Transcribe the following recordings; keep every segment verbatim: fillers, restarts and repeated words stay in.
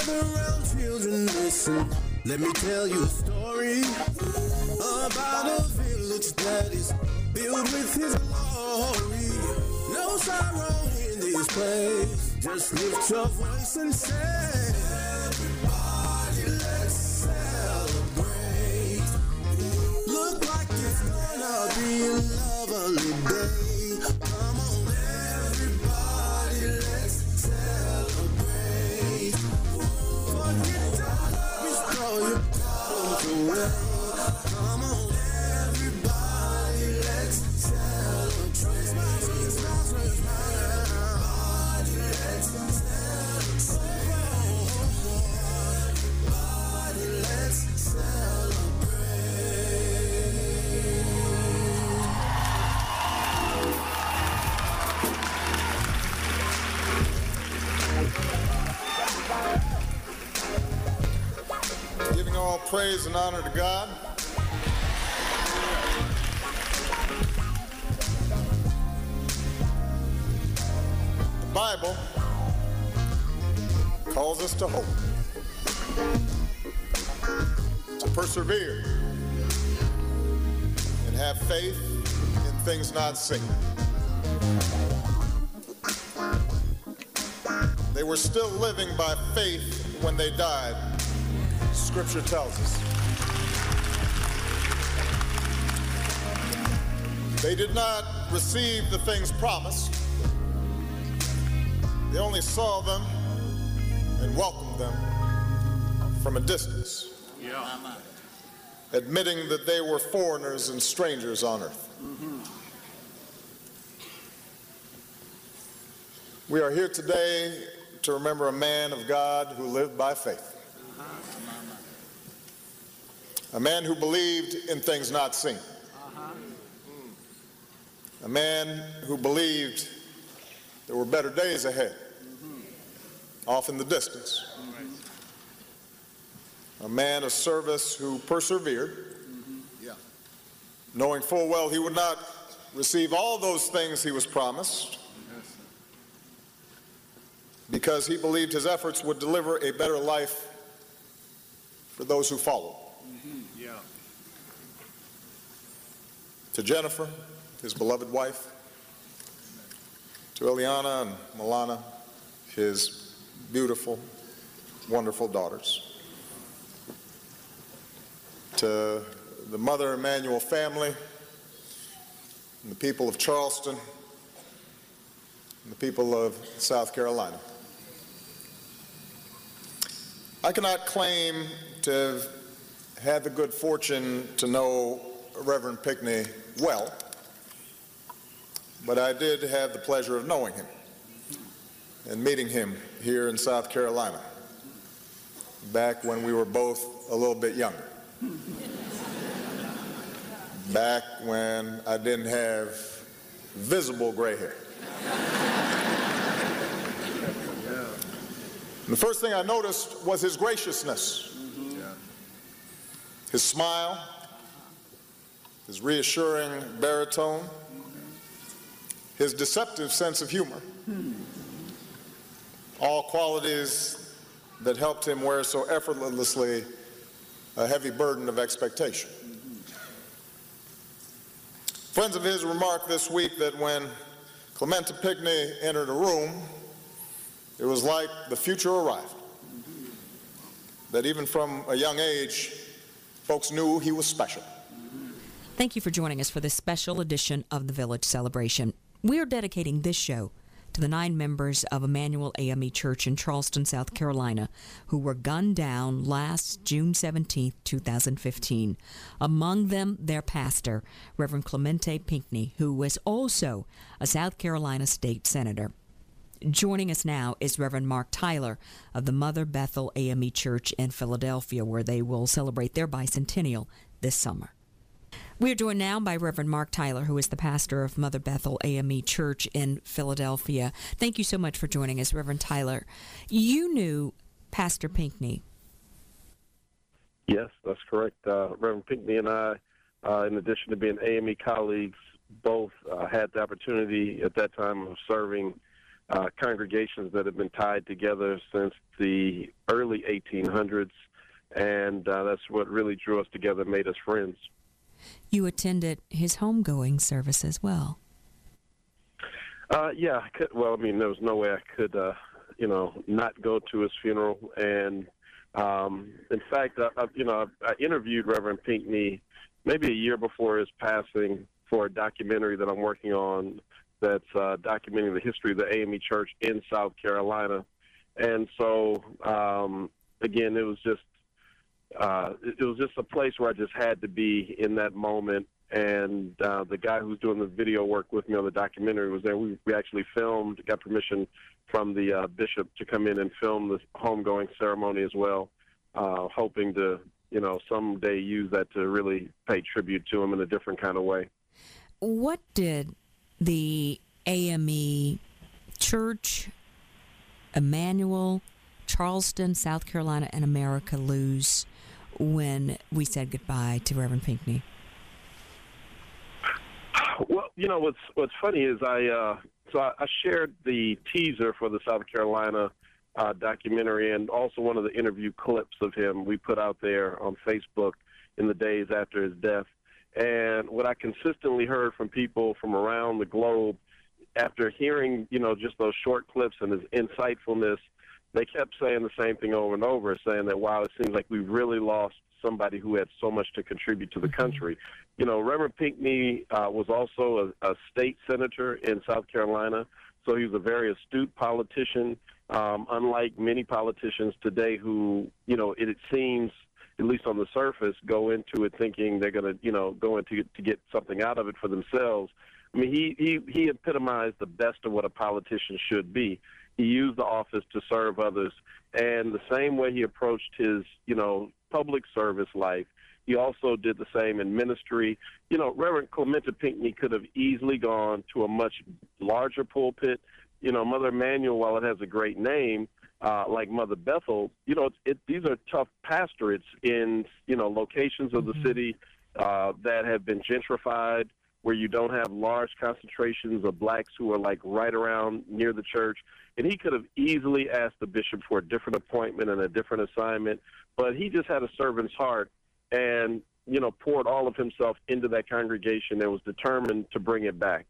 Gather round, children, listen. Let me tell you a story about a village that is filled with his glory. No sorrow in this place. Just lift your voice and say, everybody, let's celebrate. Look like it's gonna be a lovely day. Come on, everybody, let's celebrate. Forget the worries, throw your problems away. Come on, everybody, let's celebrate. Everybody, let's celebrate. Everybody, let's Giving all praise and honor to God. The Bible calls us to hope, to persevere, and have faith in things not seen. They were still living by faith when they died, Scripture tells us. They did not receive the things promised. They only saw them and welcomed them from a distance, yeah. admitting that they were foreigners and strangers on earth. Mm-hmm. We are here today to remember a man of God who lived by faith. A man who believed in things not seen. Uh-huh. A man who believed there were better days ahead, mm-hmm. off in the distance. Mm-hmm. A man of service who persevered, mm-hmm. yeah. knowing full well he would not receive all those things he was promised, yes. because he believed his efforts would deliver a better life for those who followed. Yeah. To Jennifer, his beloved wife, to Eliana and Milana, his beautiful, wonderful daughters, to the Mother Emanuel family, and the people of Charleston, and the people of South Carolina. I cannot claim to have had the good fortune to know Reverend Pinckney well, but I did have the pleasure of knowing him and meeting him here in South Carolina back when we were both a little bit younger, back when I didn't have visible gray hair. And the first thing I noticed was his graciousness. His smile, his reassuring baritone, his deceptive sense of humor, all qualities that helped him wear so effortlessly a heavy burden of expectation. Friends of his remarked this week that when Clementa Pinckney entered a room, it was like the future arrived. That even from a young age, folks knew he was special. Thank you for joining us for this special edition of the Village Celebration. We are dedicating this show to the nine members of Emanuel A M E Church in Charleston, South Carolina, who were gunned down last June seventeenth, two thousand fifteen. Among them, their pastor, Reverend Clementa Pinckney, who was also a South Carolina state senator. Joining us now is Reverend Mark Tyler of the Mother Bethel A M E Church in Philadelphia, where they will celebrate their bicentennial this summer. We are joined now by Reverend Mark Tyler, who is the pastor of Mother Bethel A M E Church in Philadelphia. Thank you so much for joining us, Reverend Tyler. You knew Pastor Pinckney. Yes, that's correct. Uh, Reverend Pinckney and I, uh, in addition to being A M E colleagues, both uh, had the opportunity at that time of serving uh, congregations that have been tied together since the early eighteen hundreds, and uh, that's what really drew us together, made us friends. You attended his homegoing service as well. Uh, yeah, I could, well, I mean, there was no way I could, uh, you know, not go to his funeral. And um, in fact, I, I, you know, I, I interviewed Reverend Pinckney maybe a year before his passing for a documentary that I'm working on that's uh, documenting the history of the A M E Church in South Carolina. And so, um, again, it was just uh, it, it was just a place where I just had to be in that moment. And uh, the guy who's doing the video work with me on the documentary was there. We, we actually filmed, got permission from the uh, bishop to come in and film the homegoing ceremony as well, uh, hoping to, you know, someday use that to really pay tribute to him in a different kind of way. What did the A M E Church, Emmanuel, Charleston, South Carolina, and America lose when we said goodbye to Reverend Pinckney? Well, you know, what's what's funny is I uh, so I, I shared the teaser for the South Carolina uh, documentary and also one of the interview clips of him we put out there on Facebook in the days after his death. And what I consistently heard from people from around the globe after hearing, you know, just those short clips and his insightfulness, they kept saying the same thing over and over, saying that, wow, it seems like we really lost somebody who had so much to contribute to the country. You know, Reverend Pinckney uh, was also a, a state senator in South Carolina, so he was a very astute politician, um, unlike many politicians today who, you know, it, it seems, at least on the surface, go into it thinking they're going to, you know, go into it to get something out of it for themselves. I mean, he, he, he epitomized the best of what a politician should be. He used the office to serve others, and the same way he approached his, you know, public service life, he also did the same in ministry. You know, Reverend Clementa Pinckney could have easily gone to a much larger pulpit. You know, Mother Emanuel, while it has a great name, uh, like Mother Bethel, you know, it, it, these are tough pastorates in, you know, locations of the mm-hmm. city uh, that have been gentrified, where you don't have large concentrations of blacks who are like right around near the church. And he could have easily asked the bishop for a different appointment and a different assignment, but he just had a servant's heart and, you know, poured all of himself into that congregation and was determined to bring it back.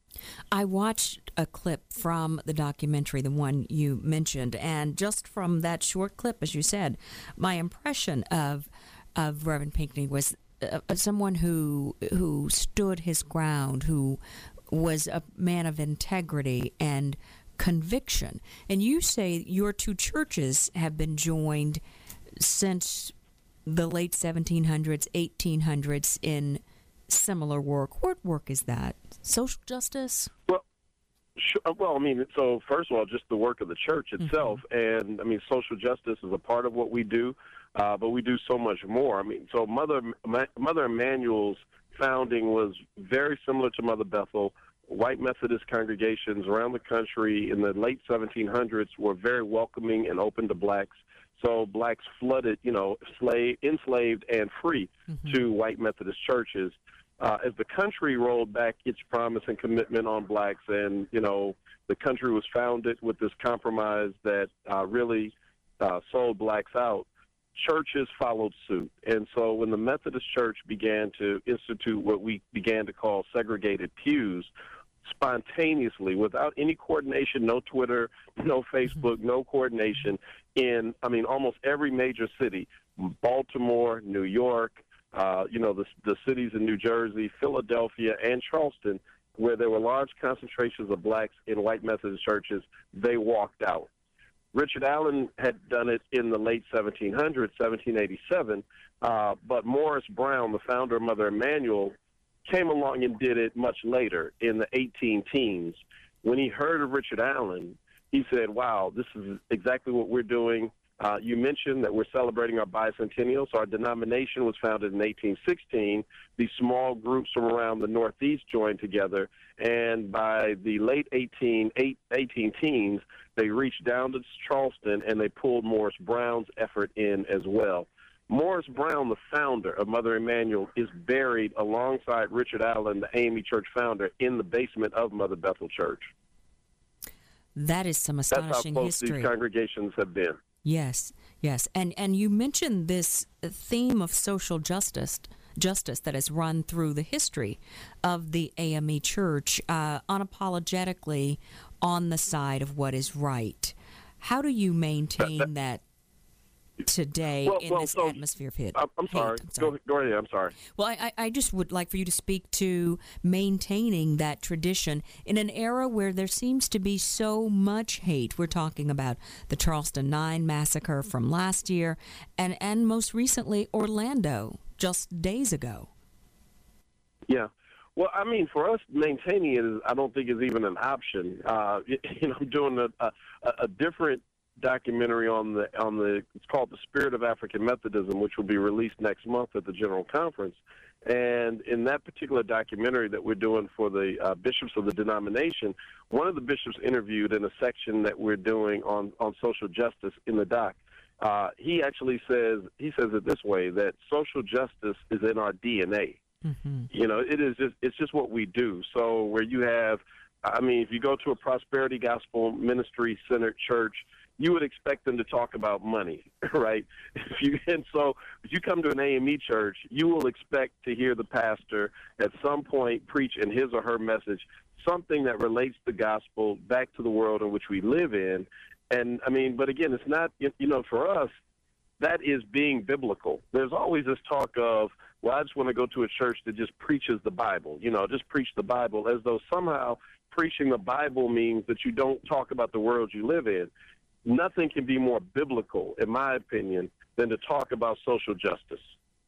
I watched a clip from the documentary, the one you mentioned, and just from that short clip, as you said, my impression of of Reverend Pinckney was uh, someone who who stood his ground, who was a man of integrity and conviction. And you say your two churches have been joined since the late seventeen hundreds, eighteen hundreds in similar work. What work is that? Social justice? Well, sure, well, I mean, so first of all, just the work of the church itself. Mm-hmm. And, I mean, social justice is a part of what we do, uh, but we do so much more. I mean, so Mother, Mother Emanuel's founding was very similar to Mother Bethel. White Methodist congregations around the country in the late seventeen hundreds were very welcoming and open to blacks. So blacks flooded, you know, slave, enslaved and free mm-hmm. to white Methodist churches. Uh, as the country rolled back its promise and commitment on blacks, and, you know, the country was founded with this compromise that uh, really uh, sold blacks out, churches followed suit. And so when the Methodist Church began to institute what we began to call segregated pews, spontaneously, without any coordination, no Twitter, no Facebook, no coordination, in, I mean, almost every major city, Baltimore, New York, uh, you know, the, the cities in New Jersey, Philadelphia, and Charleston, where there were large concentrations of blacks in white Methodist churches, they walked out. Richard Allen had done it in the late seventeen hundreds, seventeen eighty-seven, uh, but Morris Brown, the founder of Mother Emanuel, came along and did it much later in the eighteen teens. When he heard of Richard Allen, he said, wow, this is exactly what we're doing. Uh, you mentioned that we're celebrating our bicentennial, so our denomination was founded in eighteen sixteen. These small groups from around the Northeast joined together, and by the late eighteen, eighteen teens, they reached down to Charleston, and they pulled Morris Brown's effort in as well. Morris Brown, the founder of Mother Emanuel, is buried alongside Richard Allen, the A M E Church founder, in the basement of Mother Bethel Church. That is some That's how astonishing close history. these congregations have been. Yes, yes. And and you mentioned this theme of social justice justice that has run through the history of the A M E Church, uh, unapologetically on the side of what is right. How do you maintain that, that today well, in well, this so, atmosphere of hate? I'm, I'm, hate? sorry. I'm sorry. Go, go ahead. I'm sorry. Well, I, I just would like for you to speak to maintaining that tradition in an era where there seems to be so much hate. We're talking about the Charleston Nine massacre from last year and, and most recently Orlando just days ago. Yeah. Well, I mean, for us, maintaining it, is, I don't think is even an option. Uh, you know, I'm doing a, a, a different documentary on the on the it's called The Spirit of African Methodism, which will be released next month at the General Conference. And in that particular documentary that we're doing for the uh, bishops of the denomination, one of the bishops interviewed in a section that we're doing on, on social justice in the doc. Uh, he actually says he says it this way, that social justice is in our D N A. Mm-hmm. You know, it is just it's just what we do. So where you have, I mean, if you go to a prosperity gospel ministry centered church, you would expect them to talk about money, right? If you and so if you come to an A M E church, you will expect to hear the pastor at some point preach in his or her message something that relates the gospel back to the world in which we live in. And I mean, but again, it's not, you know, for us, that is being biblical. There's always this talk of, well, I just want to go to a church that just preaches the Bible, you know, just preach the Bible, as though somehow preaching the Bible means that you don't talk about the world you live in. Nothing can be more biblical, in my opinion, than to talk about social justice.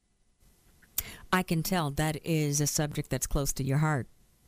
I can tell that is a subject that's close to your heart.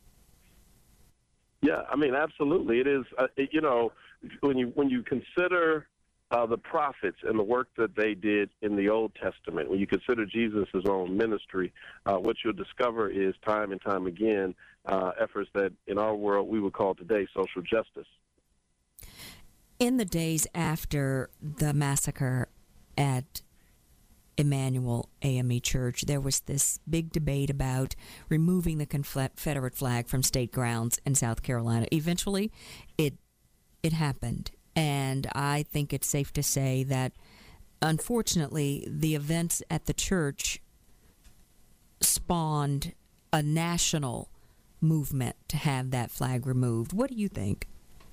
Yeah, I mean, absolutely. It is, uh, it, you know, when you when you consider uh, the prophets and the work that they did in the Old Testament, when you consider Jesus' own ministry, uh, what you'll discover is time and time again uh, efforts that in our world we would call today social justice. In the days after the massacre at Emmanuel A M E Church, there was this big debate about removing the Confederate flag from state grounds in South Carolina. Eventually, it it happened, and I think it's safe to say that, unfortunately, the events at the church spawned a national movement to have that flag removed. What do you think?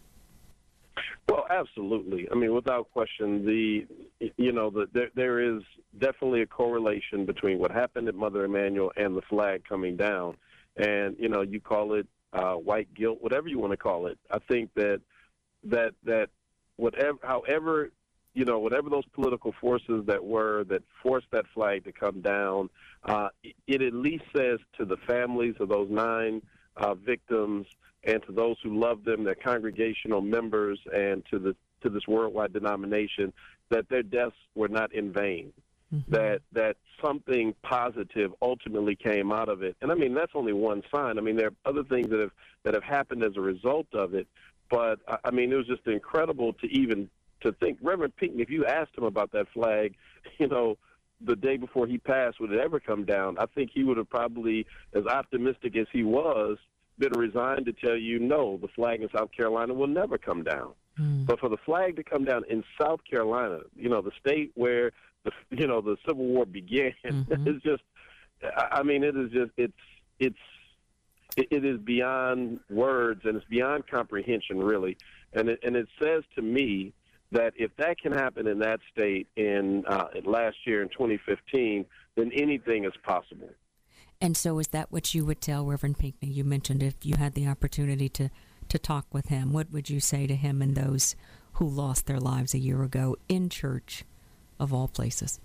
Well, absolutely. I mean, without question, the you know, the, there, there is definitely a correlation between what happened at Mother Emanuel and the flag coming down. And, you know, you call it uh, white guilt, whatever you want to call it. I think that that that whatever, however, you know, whatever those political forces that were that forced that flag to come down, uh, it at least says to the families of those nine uh, victims and to those who love them, their congregational members, and to the to this worldwide denomination, that their deaths were not in vain, mm-hmm. that that something positive ultimately came out of it. And I mean, that's only one sign. I mean, there are other things that have that have happened as a result of it. But I mean, it was just incredible to even to think. Reverend Pinckney, if you asked him about that flag, you know, the day before he passed, would it ever come down? I think he would have probably, as optimistic as he was, been resigned to tell you, no, the flag in South Carolina will never come down. Mm. But for the flag to come down in South Carolina, you know, the state where, the you know, the Civil War began, mm-hmm. it's just, I mean, it is just, it's, it's, it is beyond words and it's beyond comprehension, really. And it, and it says to me that if that can happen in that state in uh, last year in twenty fifteen, then anything is possible. And so is that what you would tell Reverend Pinckney? You mentioned if you had the opportunity to, to talk with him, what would you say to him and those who lost their lives a year ago in church, of all places?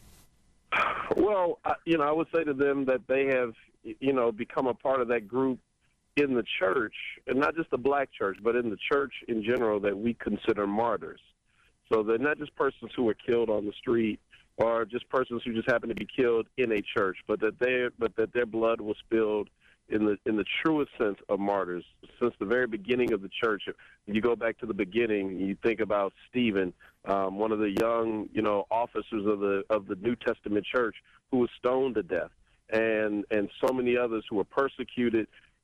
Well, I, you know, I would say to them that they have, you know, become a part of that group in the church, and not just the black church, but in the church in general, that we consider martyrs. So they're not just persons who were killed on the street, or just persons who just happen to be killed in a church, but that they but that their blood was spilled in the in the truest sense of martyrs since the very beginning of the church. If you go back to the beginning, you think about Stephen, um, one of the young you know officers of the of the New Testament church, who was stoned to death, and and so many others who were persecuted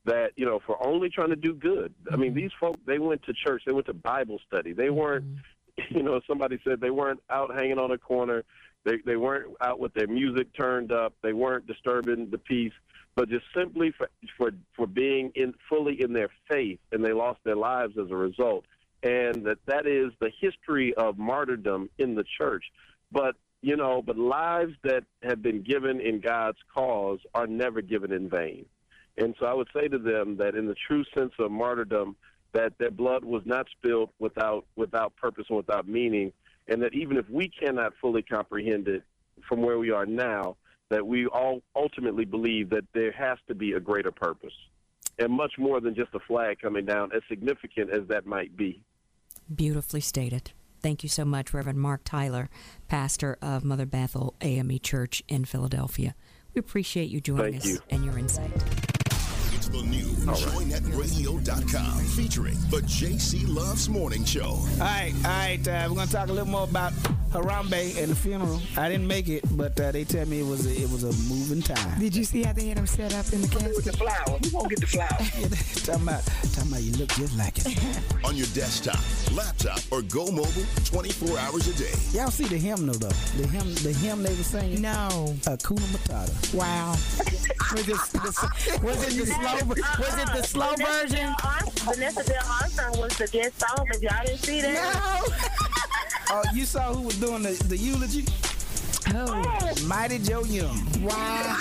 that, you know, for only trying to do good. I mean, these folk, they went to church. They went to Bible study. They weren't, you know, somebody said they weren't out hanging on a corner. They they weren't out with their music turned up. They weren't disturbing the peace, but just simply for for, for being in fully in their faith, and they lost their lives as a result. And that that is the history of martyrdom in the church. But, you know, but lives that have been given in God's cause are never given in vain. And so I would say to them that in the true sense of martyrdom, that their blood was not spilled without without purpose and without meaning, and that even if we cannot fully comprehend it from where we are now, that we all ultimately believe that there has to be a greater purpose, and much more than just a flag coming down, as significant as that might be. Beautifully stated. Thank you so much, Reverend Mark Tyler, pastor of Mother Bethel A M E Church in Philadelphia. We appreciate you joining Thank us you. and your insight. It's the new joy net radio dot com featuring the J C Loves Morning Show. All right, all right. Uh, we're gonna talk a little more about Harambe and the funeral. I didn't make it, but uh, they tell me it was a, it was a moving time. Did you see how they had him set up in the casket? With the flowers, we won't get the flowers. talking about, talking about you look just like it. On your desktop, laptop, or go mobile, twenty-four hours a day. Y'all see the hymnal though? The hymn, the hymn they were singing. No. Hakuna Matata. Wow. was, it, the, was it the slow? Was it the slow version? Vanessa Del Armstrong was the guest song, but y'all didn't see that. No. Oh, you saw who was doing the, the eulogy? Oh. Mighty Joe Young. Wow.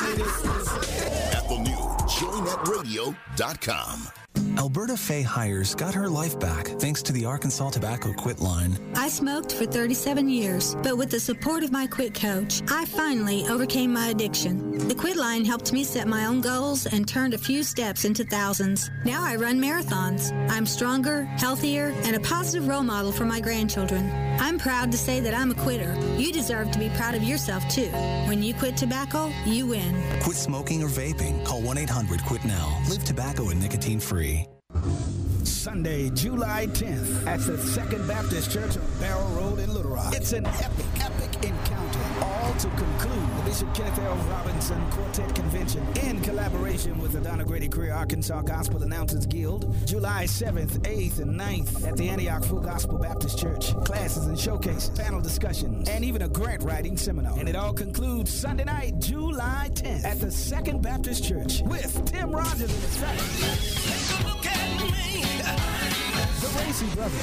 At the new joy net radio dot com. Alberta Faye Hires got her life back thanks to the Arkansas Tobacco Quit line. I smoked for thirty-seven years, but with the support of my Quit coach, I finally overcame my addiction. The Quit line helped me set my own goals and turned a few steps into thousands. Now I run marathons. I'm stronger, healthier, and a positive role model for my grandchildren. I'm proud to say that I'm a quitter. You deserve to be proud of yourself, too. When you quit tobacco, you win. Quit smoking or vaping. Call one eight hundred quit now. Live tobacco and nicotine free. Sunday, July tenth, at the Second Baptist Church on Barrow Road in Little Rock. It's an epic, epic encounter. All to conclude the Bishop Kenneth L. Robinson Quartet Convention in collaboration with the Donna Grady Career Arkansas Gospel Announcers Guild, July seventh, eighth, and ninth at the Antioch Full Gospel Baptist Church. Classes and showcases, panel discussions, and even a grant writing seminar. And it all concludes Sunday night, July tenth, at the Second Baptist Church with Tim Rogers and his family. Take a look at me. The Racy Brothers.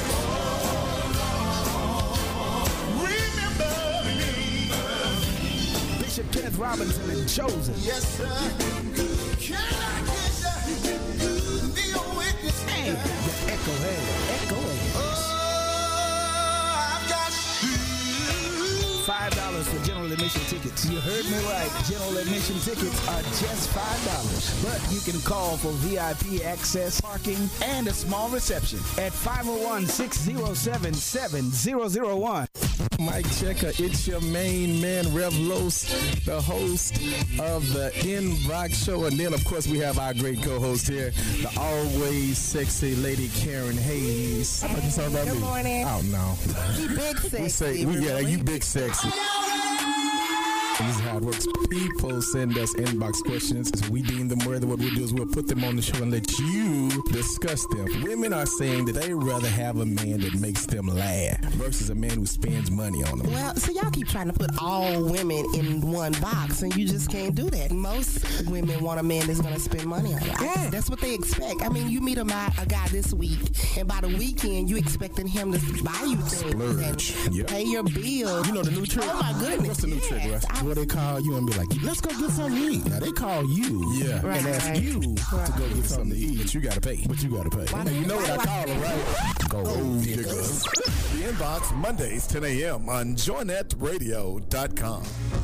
Remember me. Bishop Kenneth Robinson and Chosen. Yes, sir. Can I get the witness? And the Echo Head. Echo Head. Oh, I've got five dollars for general admission tickets. You heard me right. General admission tickets are just five dollars. But you can call for V I P access, parking, and a small reception at five oh one, six oh seven, seven oh oh one. Mike Checker, it's your main man, Rev Los, the host of the Inbox Show. And then, of course, we have our great co-host here, the always sexy lady, Karen Hayes. How about you talking about Good me? morning. Oh, no. He big sexy. We say, we, yeah, you big sexy. This is how it works. People send us inbox questions. We deem them worthy. What we'll do is we'll put them on the show and let you discuss them. Women are saying that they rather have a man that makes them laugh versus a man who spends money on them. Well, so y'all keep trying to put all women in one box, and you just can't do that. Most women want a man that's going to spend money on them. Yeah. That's what they expect. I mean, you meet a, a guy this week, and by the weekend, you expecting him to buy you things Splurge. and Yep. pay your bills. You know the new trick? Oh, my goodness. What's the new yes. trick, Russ? I Where they call you and be like, let's go get something to eat. Now, they call you yeah. Right. and ask you Right. to go get something to eat, but you got to pay. But you got to pay. Why Now, you know why what I do call them, right? Gold diggers. The Inbox, Mondays, ten a.m. on joy net radio dot com.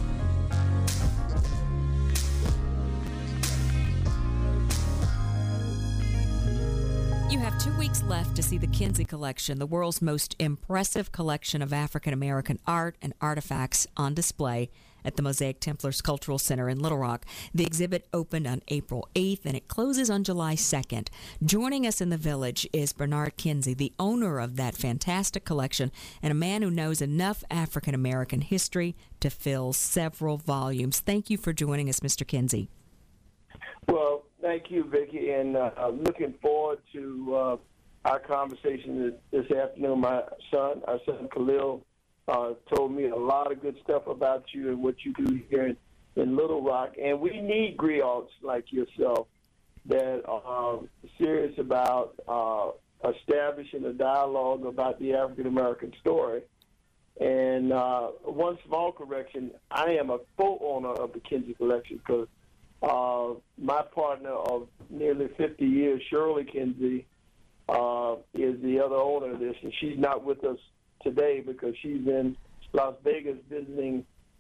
You have two weeks left to see the Kinsey Collection, the world's most impressive collection of African American art and artifacts, on display at the Mosaic Templars Cultural Center in Little Rock. The exhibit opened on April eighth and it closes on July second. Joining us in the village is Bernard Kinsey, the owner of that fantastic collection and a man who knows enough African American history to fill several volumes. Thank you for joining us, Mister Kinsey. Well, thank you, Vicki, and uh, I'm looking forward to uh, our conversation this, this afternoon. My son, our son Khalil, uh, told me a lot of good stuff about you and what you do here in, in Little Rock, and we need griots like yourself that are serious about uh, establishing a dialogue about the African American story. And uh, one small correction, I am a full owner of the Kinsey Collection because uh, my partner of nearly fifty years, Shirley Kinsey, uh, is the other owner of this, and she's not with us today because she's in Las Vegas visiting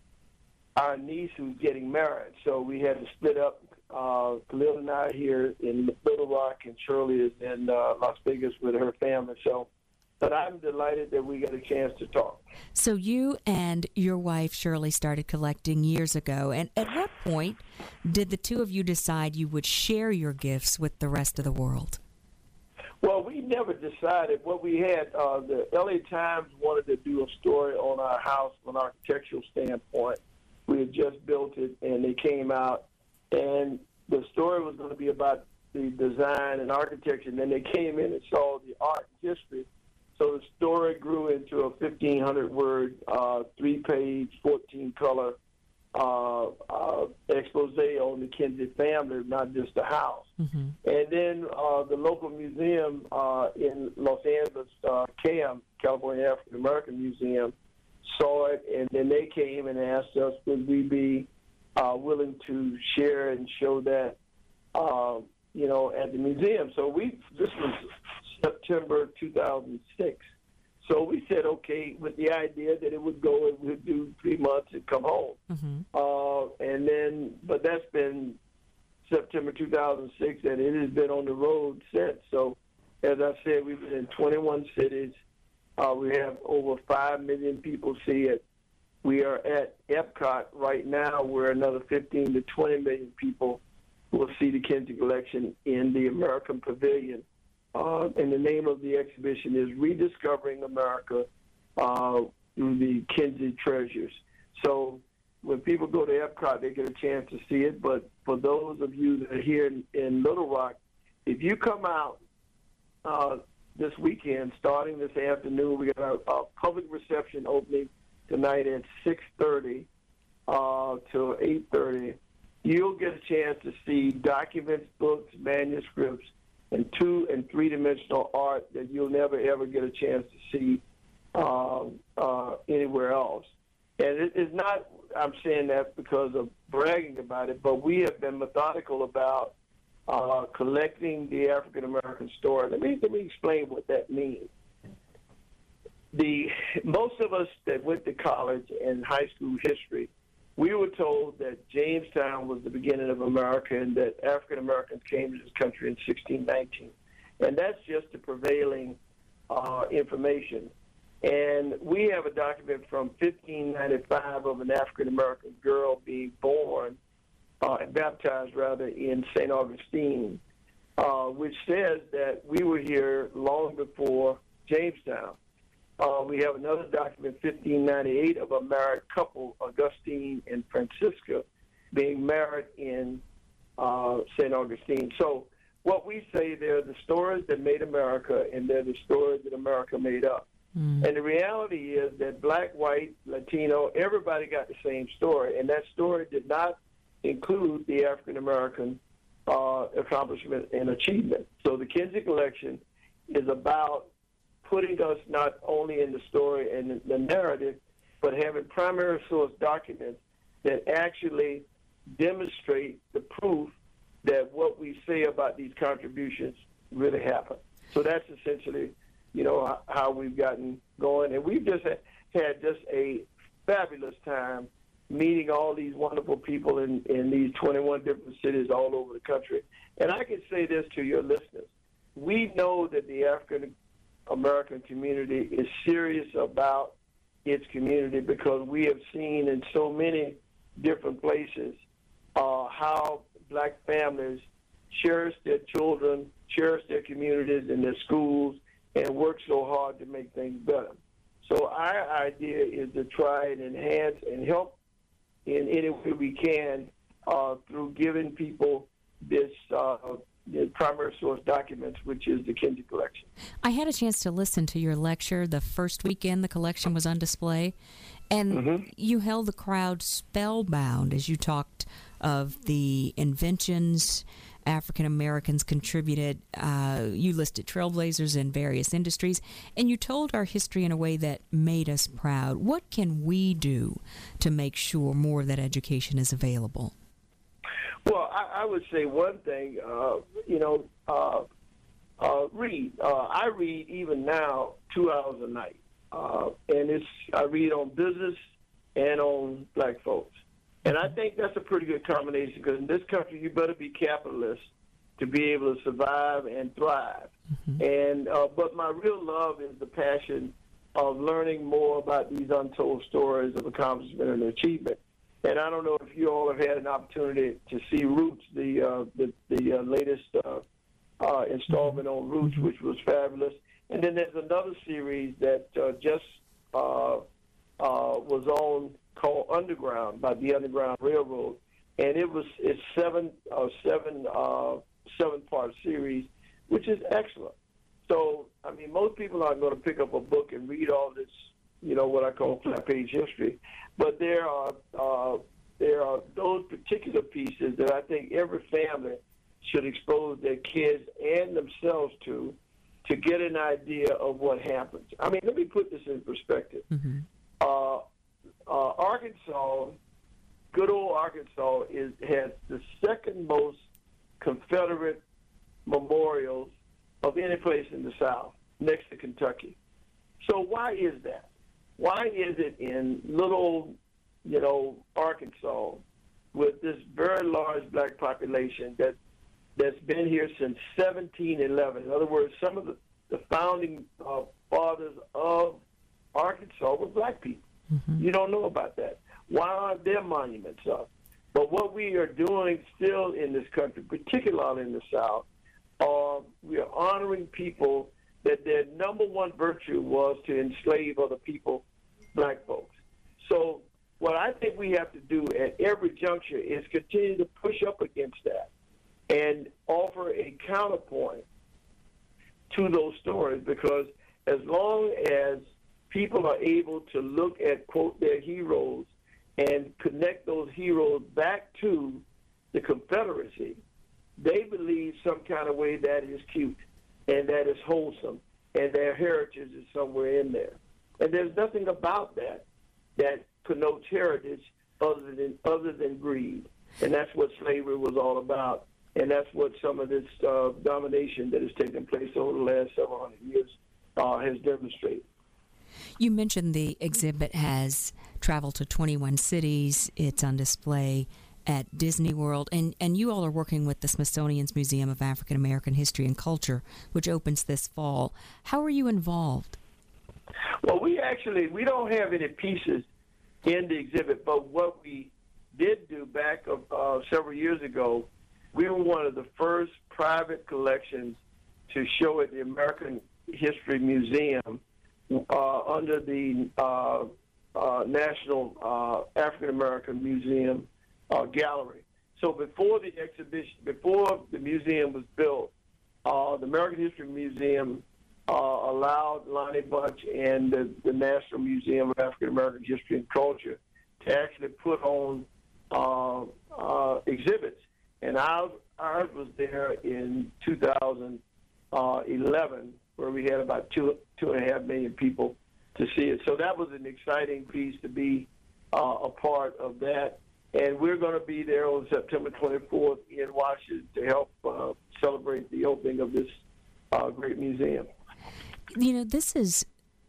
our niece who's getting married. So we had to split up. Uh, Khalil and I are here in Little Rock, and Shirley is in uh, Las Vegas with her family. So, but I'm delighted that we got a chance to talk. So you and your wife, Shirley, started collecting years ago. And at what point did the two of you decide you would share your gifts with the rest of the world? Well, we never decided. What we had, uh, the L A Times wanted to do a story on our house from an architectural standpoint. We had just built it, and they came out, and the story was going to be about the design and architecture, and then they came in and saw the art history. So the story grew into a fifteen hundred word, uh, three-page, fourteen-color uh, uh, expose on the Kinsey family, not just the house. Mm-hmm. And then uh, the local museum uh, in Los Angeles, uh, C A M, California African American Museum, saw it, and then they came and asked us would we be uh, willing to share and show that, uh, you know, at the museum. So we this was September two thousand six. So we said, okay, with the idea that it would go and we'd do three months and come home. Mm-hmm. Uh, and then, but that's been September two thousand six, and it has been on the road since. So, as I said, we've been in twenty-one cities. Uh, we have over five million people see it. We are at Epcot right now, where another fifteen to twenty million people will see the Kinsey Collection in the American Pavilion. Uh, and the name of the exhibition is Rediscovering America uh, through the Kinsey Treasures. So when people go to Epcot, they get a chance to see it. But for those of you that are here in, in Little Rock, if you come out uh, this weekend, starting this afternoon, we got a, a public reception opening tonight at six thirty uh, till eight thirty. You'll get a chance to see documents, books, manuscripts, and two- and three-dimensional art that you'll never, ever get a chance to see uh, uh, anywhere else. And it is not, I'm saying that because of bragging about it, but we have been methodical about uh, collecting the African-American story. Let me, let me explain what that means. The, most of us that went to college and high school history, we were told that Jamestown was the beginning of America and that African Americans came to this country in sixteen nineteen. And that's just the prevailing uh, information. And we have a document from fifteen ninety-five of an African American girl being born, uh, baptized rather, in Saint Augustine, uh, which says that we were here long before Jamestown. Uh, we have another document, fifteen ninety-eight, of a married couple, Augustine and Francisca, being married in uh, Saint Augustine. So what we say, they're the stories that made America, and they're the stories that America made up. Mm. And the reality is that black, white, Latino, everybody got the same story, and that story did not include the African-American uh, accomplishment and achievement. So the Kinsey Collection is about putting us not only in the story and the narrative, but having primary source documents that actually demonstrate the proof that what we say about these contributions really happened. So that's essentially, you know, how we've gotten going. And we've just had just a fabulous time meeting all these wonderful people in, in these twenty-one different cities all over the country. And I can say this to your listeners. We know that the African American community is serious about its community because we have seen in so many different places uh, how black families cherish their children, cherish their communities and their schools, and work so hard to make things better. So our idea is to try and enhance and help in any way we can uh, through giving people this uh, the primary source documents, which is the Kinsey Collection. I had a chance to listen to your lecture the first weekend the collection was on display, and mm-hmm. you held the crowd spellbound as you talked of the inventions African Americans contributed. Uh, you listed trailblazers in various industries, and you told our history in a way that made us proud. What can we do to make sure more of that education is available? Well, I, I would say one thing, uh, you know, uh, uh, read. Uh, I read even now two hours a night, uh, and it's I read on business and on black folks. And I think that's a pretty good combination, because in this country you better be capitalist to be able to survive and thrive. Mm-hmm. And uh, but my real love is the passion of learning more about these untold stories of accomplishment and achievement. And I don't know if you all have had an opportunity to see Roots, the uh, the, the uh, latest uh, uh, installment on Roots, which was fabulous. And then there's another series that uh, just uh, uh, was on, called Underground, by the Underground Railroad, and it was it's seven uh, seven uh, seven part series, which is excellent. So I mean, most people aren't going to pick up a book and read all this, you know, what I call flat page history, but there are uh, there are those particular pieces that I think every family should expose their kids and themselves to, to get an idea of what happens. I mean, let me put this in perspective. Mm-hmm. Uh, Uh, Arkansas, good old Arkansas, is has the second most Confederate memorials of any place in the South, next to Kentucky. So why is that? Why is it in little, you know, Arkansas, with this very large black population that that's been here since seventeen eleven? In other words, some of the, the founding uh, fathers of Arkansas were black people. Mm-hmm. You don't know about that. Why aren't there monuments up? But what we are doing still in this country, particularly in the South, uh, we are honoring people that their number one virtue was to enslave other people, black folks. So what I think we have to do at every juncture is continue to push up against that and offer a counterpoint to those stories, because as long as people are able to look at, quote, their heroes and connect those heroes back to the Confederacy, they believe some kind of way that is cute and that is wholesome and their heritage is somewhere in there. And there's nothing about that that connotes heritage other than other than greed. And that's what slavery was all about. And that's what some of this uh, domination that has taken place over the last several hundred years uh, has demonstrated. You mentioned the exhibit has traveled to twenty-one cities. It's on display at Disney World. And, and you all are working with the Smithsonian's Museum of African American History and Culture, which opens this fall. How are you involved? Well, we actually, we don't have any pieces in the exhibit, but what we did do back uh, several years ago, we were one of the first private collections to show at the American History Museum Uh, under the uh, uh, National uh, African American Museum uh, gallery. So before the exhibition, before the museum was built, uh, the American History Museum uh, allowed Lonnie Bunch and the, the National Museum of African American History and Culture to actually put on uh, uh, exhibits. And ours, ours was there in two thousand eleven, where we had about two two and a half million people to see it. So that was an exciting piece to be uh, a part of that. And we're going to be there on September twenty-fourth in Washington to help uh, celebrate the opening of this uh, great museum. You know, this is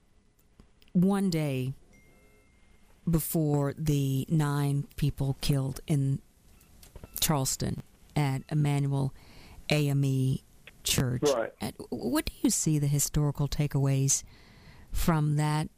one day before the nine people killed in Charleston at Emmanuel A M E Church. Right. What do you see the historical takeaways from that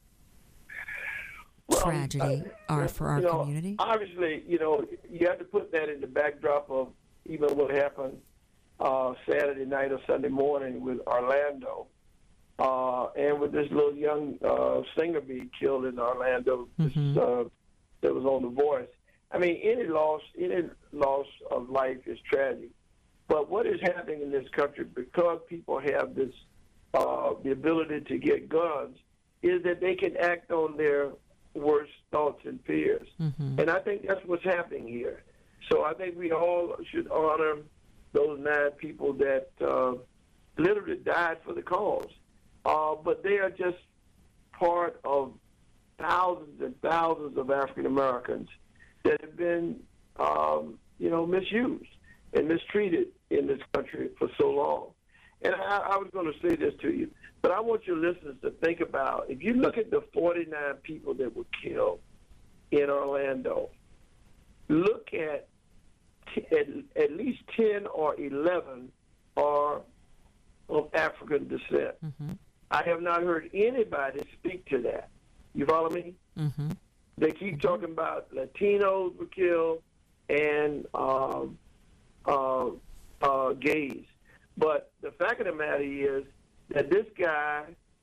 well, tragedy uh, are for our you know, community? Obviously, you know, you have to put that in the backdrop of even what happened uh, Saturday night or Sunday morning with Orlando, uh, and with this little young uh, singer being killed in Orlando mm-hmm. this, uh, that was on The Voice. I mean, any loss, any loss of life is tragic. But what is happening in this country, because people have this uh, the ability to get guns, is that they can act on their worst thoughts and fears. Mm-hmm. And I think that's what's happening here. So I think we all should honor those nine people that uh, literally died for the cause. Uh, but they are just part of thousands and thousands of African Americans that have been, um, you know, misused and mistreated in this country for so long. And I, I was going to say this to you, but I want your listeners to think about, if you look at the forty-nine people that were killed in Orlando, look at t- at, at least ten or eleven are of African descent. Mm-hmm. I have not heard anybody speak to that. You follow me? Mm-hmm. They keep mm-hmm. talking about Latinos were killed and um, uh, uh, gays. But the fact of the matter is that this guy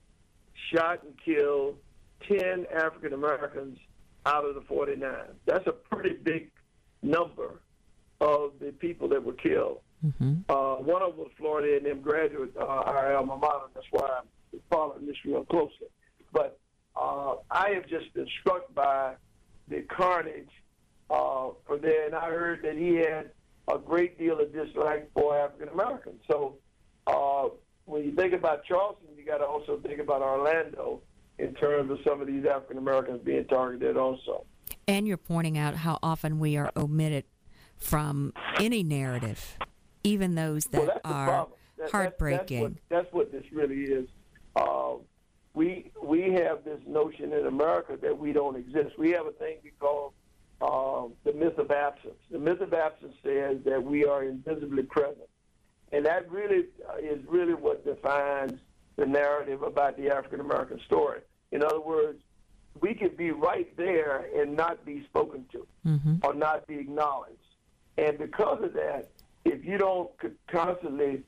shot and killed ten African Americans out of the forty-nine. That's a pretty big number of the people that were killed. Mm-hmm. Uh, one of them was Florida A and M graduate, uh, our alma mater. That's why I'm following this real closely. But uh, I have just been struck by the carnage uh, for there, and I heard that he had a great deal of dislike for African Americans. So uh, when you think about Charleston, you got to also think about Orlando in terms of some of these African Americans being targeted also. And you're pointing out how often we are omitted from any narrative, even those that well, are that, heartbreaking. That's what, that's what this really is. Uh, we we have this notion in America that we don't exist. We have a thing we call uh, the myth of absence. The myth of absence says that we are invisibly present. And that really is really what defines the narrative about the African-American story. In other words, we could be right there and not be spoken to mm-hmm. or not be acknowledged. And because of that, if you don't constantly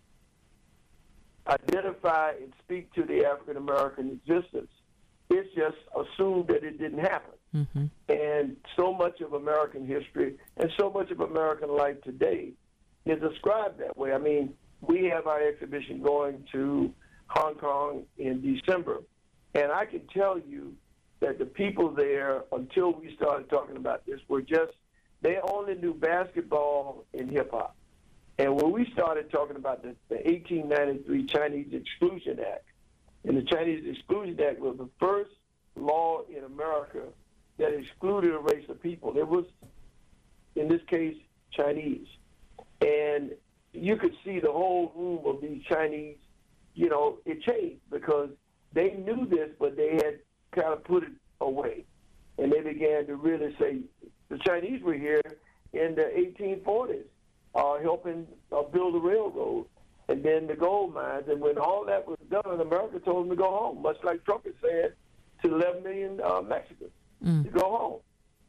identify and speak to the African-American existence, it's just assumed that it didn't happen. Mm-hmm. And so much of American history and so much of American life today is described that way. I mean, we have our exhibition going to Hong Kong in December, and I can tell you that the people there, until we started talking about this, were just, they only knew basketball and hip-hop. And when we started talking about the, the eighteen ninety-three Chinese Exclusion Act, and the Chinese Exclusion Act was the first law in America that excluded a race of people. It was, in this case, Chinese. And you could see the whole room of these Chinese, you know, it changed because they knew this, but they had kind of put it away. And they began to really say, the Chinese were here in the eighteen forties, uh, helping uh, build the railroad and then the gold mines. And when all that was done, America told them to go home, much like Trump had said to eleven million uh, Mexicans mm. to go home.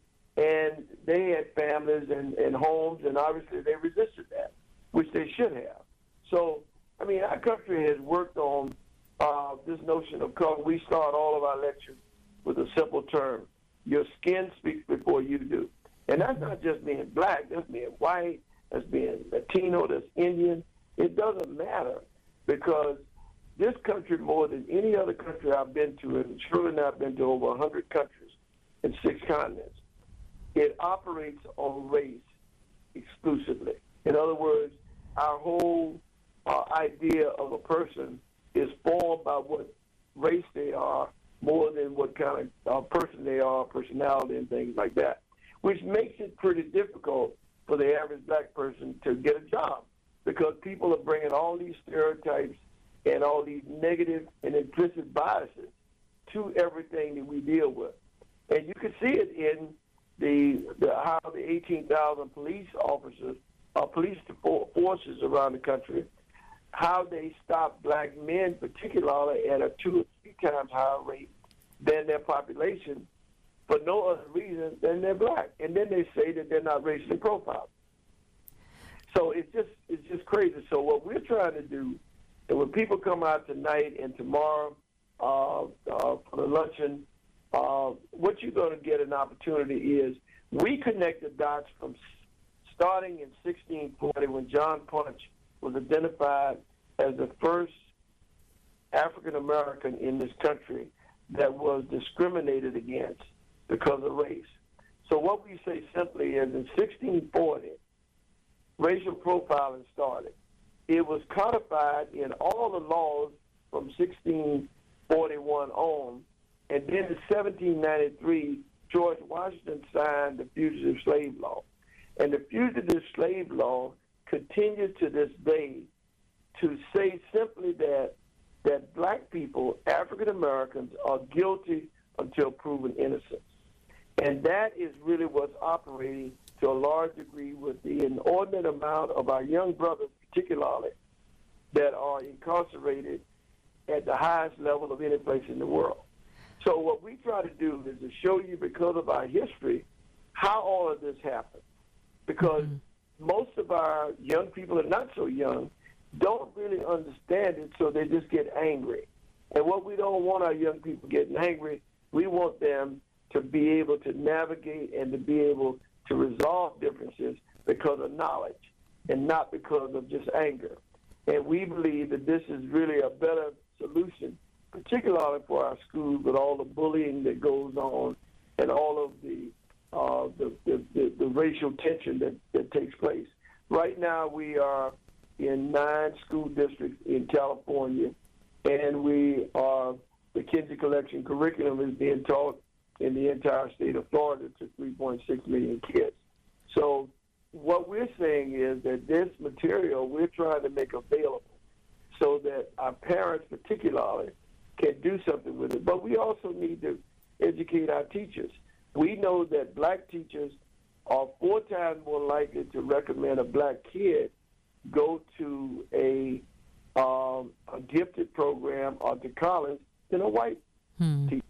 And they had families and, and homes, and obviously they resisted that, which they should have. So, I mean, our country has worked on uh, this notion of color. We start all of our lectures with a simple term: your skin speaks before you do. And that's not just being black, that's being white, that's being Latino, that's Indian. It doesn't matter, because this country, more than any other country I've been to, and surely I've been to over one hundred countries in six continents, it operates on race exclusively. In other words, our whole uh, idea of a person is formed by what race they are more than what kind of uh, person they are, personality and things like that, which makes it pretty difficult for the average black person to get a job, because people are bringing all these stereotypes and all these negative and implicit biases to everything that we deal with. And you can see it in the, the how the eighteen thousand police officers, uh, police forces around the country, how they stop black men, particularly at a two or three times higher rate than their population, for no other reason than they're black. And then they say that they're not racially profiled. So it's just it's just crazy. So what we're trying to do, and when people come out tonight and tomorrow uh, uh, for the luncheon, uh, what you're going to get an opportunity is we connect the dots from starting in sixteen forty when John Punch was identified as the first African American in this country that was discriminated against because of race. So what we say simply is in sixteen forty, racial profiling started. It was codified in all the laws from sixteen forty-one on, and then in seventeen ninety-three, George Washington signed the Fugitive Slave Law. And the Fugitive Slave Law continued to this day to say simply that that black people, African Americans, are guilty until proven innocent. And that is really what's operating to a large degree with the inordinate amount of our young brothers, particularly, that are incarcerated at the highest level of any place in the world. So what we try to do is to show you, because of our history, how all of this happened. Because mm-hmm. most of our young people, and not so young, don't really understand it, so they just get angry. And what we don't want our young people getting angry, we want them to be able to navigate and to be able to resolve differences because of knowledge and not because of just anger. And we believe that this is really a better solution, particularly for our schools with all the bullying that goes on and all of the uh, the, the, the, the racial tension that, that takes place. Right now we are in nine school districts in California, and we are, the Kinsey Collection curriculum is being taught in the entire state of Florida to three point six million kids. So what we're saying is that this material we're trying to make available so that our parents particularly can do something with it. But we also need to educate our teachers. We know that black teachers are four times more likely to recommend a black kid go to a, um, a gifted program or to college than a white hmm. teacher.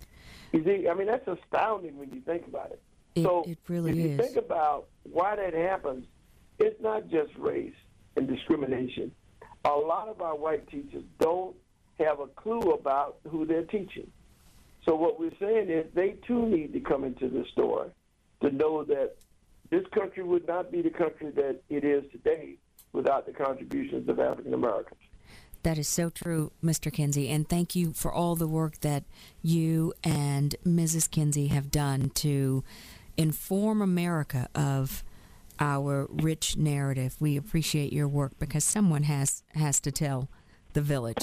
You see, I mean, that's astounding when you think about it. It so it really if you is. think about why that happens, it's not just race and discrimination. A lot of our white teachers don't have a clue about who they're teaching. So what we're saying is they, too, need to come into the story to know that this country would not be the country that it is today without the contributions of African Americans. That is so true, Mister Kinsey, and thank you for all the work that you and Missus Kinsey have done to inform America of our rich narrative. We appreciate your work because someone has has to tell the village.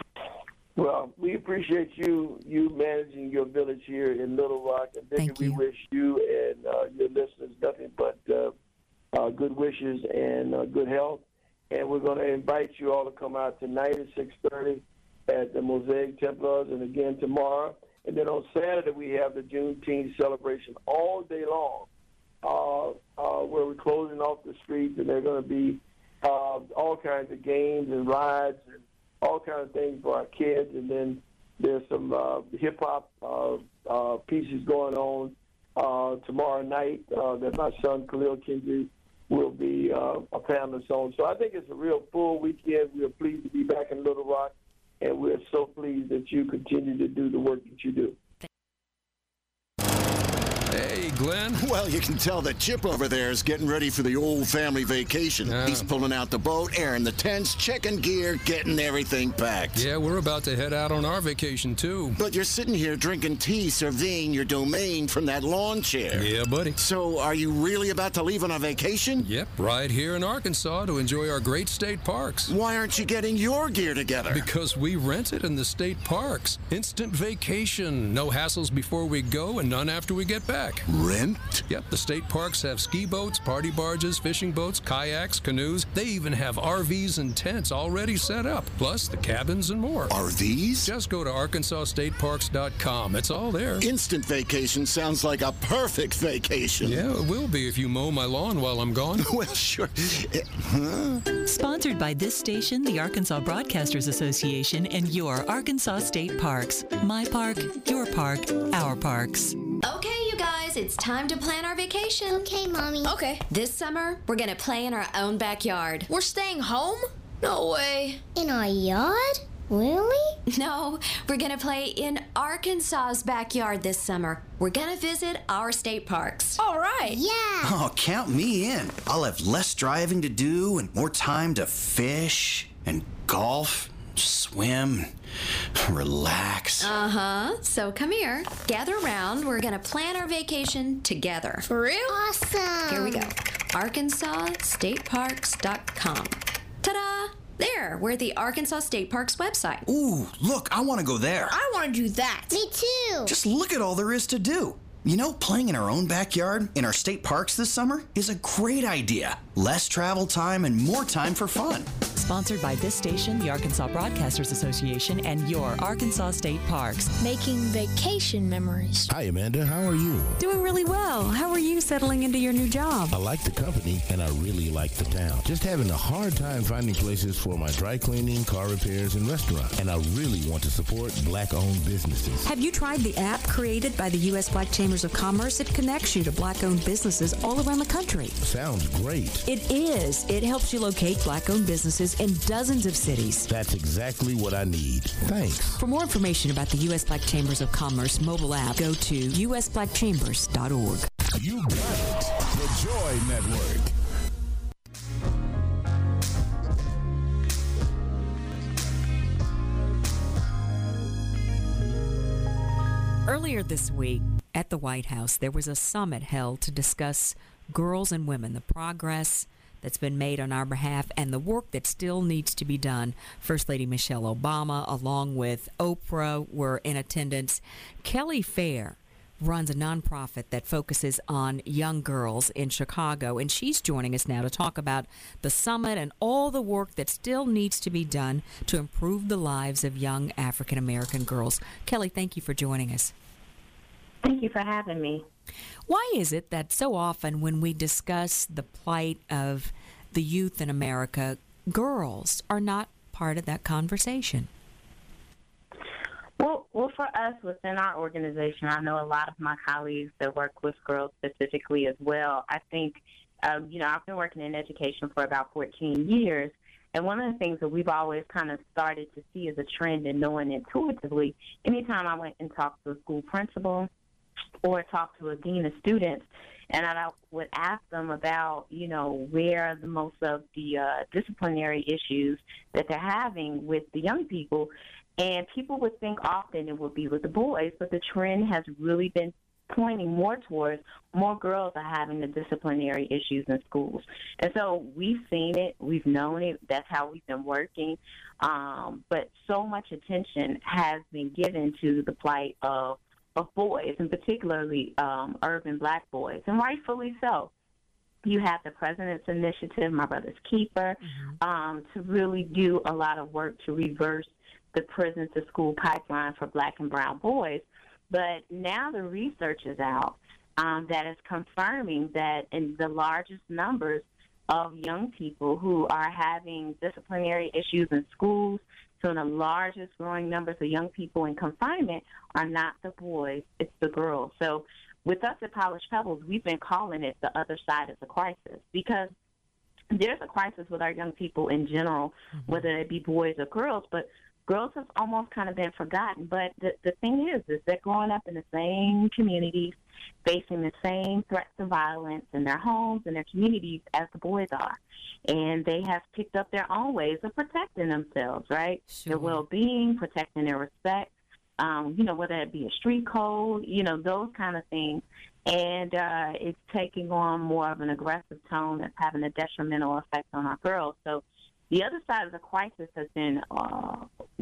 Well, we appreciate you you managing your village here in Little Rock, and Vicki, we wish you and uh, your listeners nothing but uh, uh, good wishes and uh, good health. And we're going to invite you all to come out tonight at six thirty at the Mosaic Templars, and again tomorrow. And then on Saturday we have the Juneteenth celebration all day long, uh, uh, where we're closing off the streets, and there are going to be uh, all kinds of games and rides and all kinds of things for our kids. And then there's some uh, hip-hop uh, uh, pieces going on uh, tomorrow night uh, that my son Khalil Kinsey will be uh, a panelist on. So I think it's a real full weekend. We're pleased to be back in Little Rock, and we're so pleased that you continue to do the work that you do. Hey, Glenn. Well, you can tell that Chip over there is getting ready for the old family vacation. Uh, He's pulling out the boat, airing the tents, checking gear, getting everything packed. Yeah, we're about to head out on our vacation, too. But you're sitting here drinking tea, surveying your domain from that lawn chair. Yeah, buddy. So are you really about to leave on a vacation? Yep, right here in Arkansas to enjoy our great state parks. Why aren't you getting your gear together? Because we rent it in the state parks. Instant vacation. No hassles before we go and none after we get back. Rent? Yep, the state parks have ski boats, party barges, fishing boats, kayaks, canoes. They even have R Vs and tents already set up, plus the cabins and more. R Vs? Just go to arkansas state parks dot com. It's all there. Instant vacation sounds like a perfect vacation. Yeah, it will be if you mow my lawn while I'm gone. Well, sure. Huh? Sponsored by this station, the Arkansas Broadcasters Association, and your Arkansas State Parks. My park, your park, our parks. Okay, you guys, it's time to plan our vacation. Okay, Mommy. Okay. This summer, we're gonna play in our own backyard. We're staying home? No way. In our yard? Really? No, we're going to play in Arkansas's backyard this summer. We're going to visit our state parks. All right. Yeah. Oh, count me in. I'll have less driving to do and more time to fish and golf, swim, relax. Uh-huh. So come here. Gather around. We're going to plan our vacation together. For real? Awesome. Here we go. Arkansas State Parks dot com. Ta-da! There, we're at the Arkansas State Parks website. Ooh, look, I want to go there. I want to do that. Me too. Just look at all there is to do. You know, playing in our own backyard in our state parks this summer is a great idea. Less travel time and more time for fun. Sponsored by this station, the Arkansas Broadcasters Association, and your Arkansas State Parks. Making vacation memories. Hi, Amanda. How are you? Doing really well. How are you settling into your new job? I like the company, and I really like the town. Just having a hard time finding places for my dry cleaning, car repairs, and restaurant. And I really want to support black-owned businesses. Have you tried the app created by the U S Black Chambers of Commerce? It connects you to black-owned businesses all around the country. Sounds great. It is. It helps you locate black-owned businesses in dozens of cities. That's exactly what I need. Thanks. For more information about the U S Black Chambers of Commerce mobile app, go to u s black chambers dot org. You got it. The Joy Network. Earlier this week at the White House, there was a summit held to discuss girls and women, the progress that's been made on our behalf and the work that still needs to be done. First Lady Michelle Obama, along with Oprah, were in attendance. Kelly Fair runs a nonprofit that focuses on young girls in Chicago, and she's joining us now to talk about the summit and all the work that still needs to be done to improve the lives of young African American girls. Kelly, thank you for joining us. Thank you for having me. Why is it that so often when we discuss the plight of the youth in America, girls are not part of that conversation? Well, well, for us within our organization, I know a lot of my colleagues that work with girls specifically as well. I think, um, you know, I've been working in education for about fourteen years, and one of the things that we've always kind of started to see as a trend and knowing intuitively, anytime I went and talked to a school principal or talk to a dean of students, and I would ask them about, you know, where the most of the uh, disciplinary issues that they're having with the young people, and people would think often it would be with the boys, but the trend has really been pointing more towards more girls are having the disciplinary issues in schools. And so we've seen it, we've known it, that's how we've been working, um, but so much attention has been given to the plight of of boys, and particularly um, urban black boys, and rightfully so. You have the President's Initiative, My Brother's Keeper, mm-hmm. um, to really do a lot of work to reverse the prison to school pipeline for black and brown boys. But now the research is out um, that is confirming that in the largest numbers of young people who are having disciplinary issues in schools, so in the largest growing numbers of young people in confinement are not the boys, it's the girls. So with us at Polished Pebbles, we've been calling it the other side of the crisis, because there's a crisis with our young people in general, mm-hmm. whether it be boys or girls, but girls have almost kind of been forgotten. But the, the thing is, is they're growing up in the same communities, facing the same threats of violence in their homes and their communities as the boys are. And they have picked up their own ways of protecting themselves, right? Sure. Their well-being, protecting their respect, um, you know, whether it be a street code, you know, those kind of things. And uh, it's taking on more of an aggressive tone that's having a detrimental effect on our girls. So the other side of the crisis has been uh,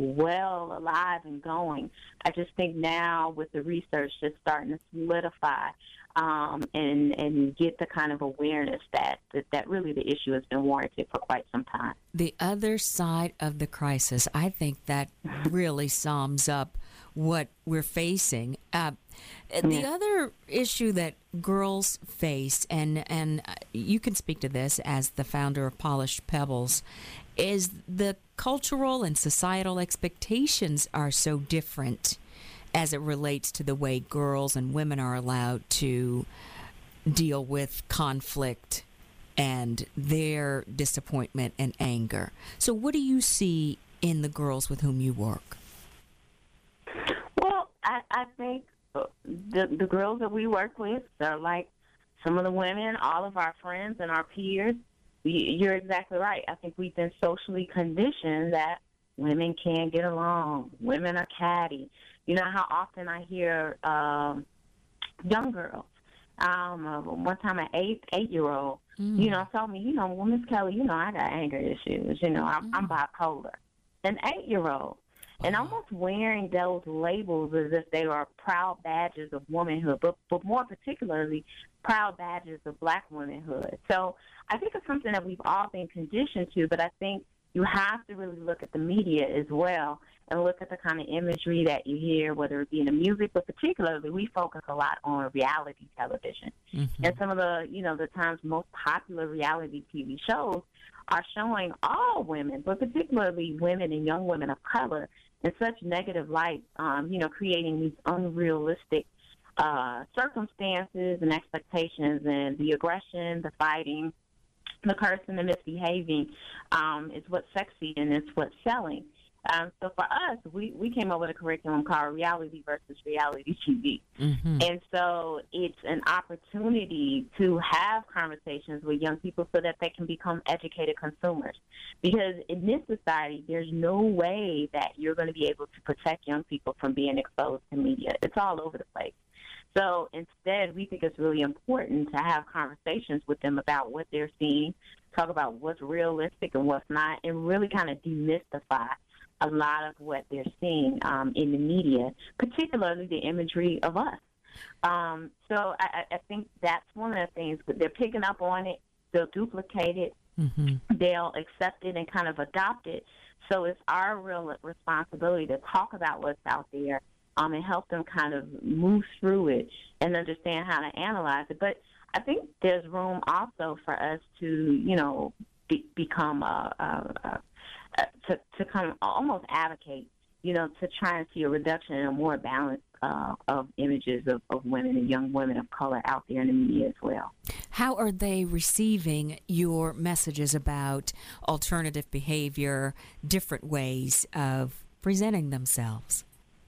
well alive and going. I just think now with the research just starting to solidify um, and and get the kind of awareness that, that, that really the issue has been warranted for quite some time. The other side of the crisis, I think that really sums up what we're facing. Uh, the yeah. other issue that girls face, and, and you can speak to this as the founder of Polished Pebbles, is the cultural and societal expectations are so different as it relates to the way girls and women are allowed to deal with conflict and their disappointment and anger. So what do you see in the girls with whom you work? Well, I, I think the the girls that we work with are like some of the women, all of our friends and our peers. You're exactly right. I think we've been socially conditioned that women can't get along. Women are catty. You know how often I hear um, young girls. Um, uh, one time, an eight eight year old, mm. you know, told me, you know, well, Miss Kelly, you know, I got anger issues. You know, I'm, mm. I'm bipolar. An eight year old. And almost wearing those labels as if they are proud badges of womanhood, but, but more particularly, proud badges of black womanhood. So I think it's something that we've all been conditioned to, but I think you have to really look at the media as well and look at the kind of imagery that you hear, whether it be in the music, but particularly we focus a lot on reality television. Mm-hmm. And some of the, you know, the times most popular reality T V shows are showing all women, but particularly women and young women of color, in such negative light, um, you know, creating these unrealistic uh, circumstances and expectations, and the aggression, the fighting, the cursing, the misbehaving um, is what's sexy and it's what's selling. Um, so for us, we, we came up with a curriculum called Reality versus Reality T V. Mm-hmm. And so it's an opportunity to have conversations with young people so that they can become educated consumers. Because in this society, there's no way that you're going to be able to protect young people from being exposed to media. It's all over the place. So instead, we think it's really important to have conversations with them about what they're seeing, talk about what's realistic and what's not, and really kind of demystify a lot of what they're seeing um, in the media, particularly the imagery of us. Um, so I, I think that's one of the things, but they're picking up on it, they'll duplicate it, mm-hmm. they'll accept it and kind of adopt it. So it's our real responsibility to talk about what's out there um, and help them kind of move through it and understand how to analyze it. But I think there's room also for us to, you know, be, become a, a, a Uh, to, to kind of almost advocate, you know, to try and see a reduction and a more balance uh, of images of, of women and young women of color out there in the media as well. How are they receiving your messages about alternative behavior, different ways of presenting themselves?